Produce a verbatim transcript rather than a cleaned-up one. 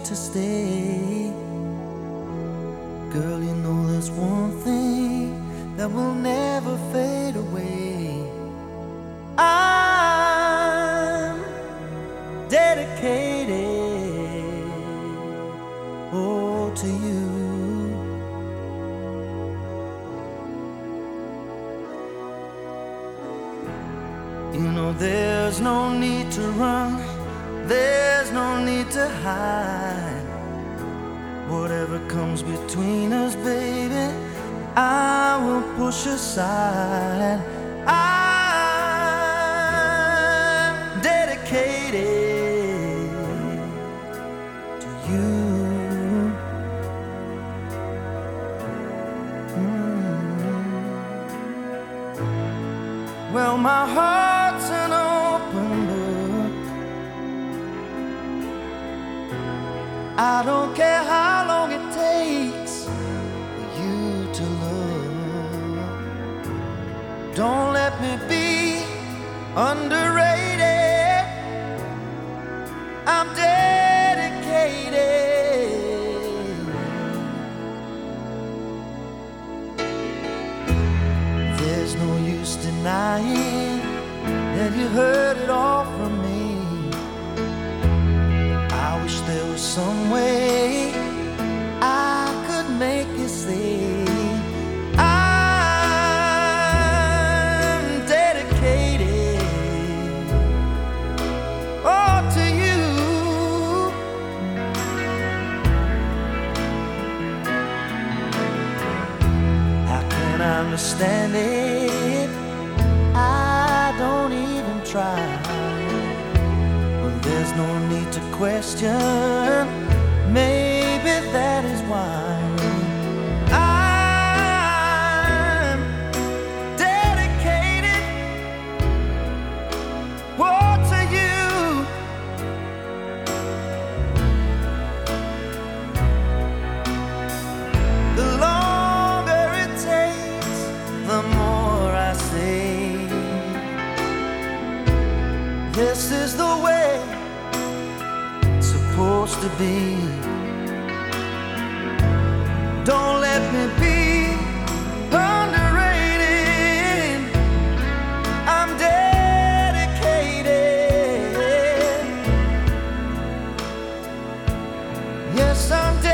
to stay. Girl, you know there's one thing that will never fade away. I'm dedicated, oh, to you. You know there's no need to run, there's no need to hide. Whatever comes between us, baby, I will push aside. I'm dedicated to you. Mm. Well, my heart's an open book. I don't care how long it takes for you to look. Don't let me be underrated. I'm dedicated. There's no use denying that you heard it all from me. I wish there was some way I could make you see I'm dedicated, oh, to you. How can I understand it? I don't even try. There's no need to question, maybe that is why I'm dedicated, oh, to you. The longer it takes, the more I say, this is the way supposed to be. Don't let me be underrated. I'm dedicated. Yes, I'm dedicated.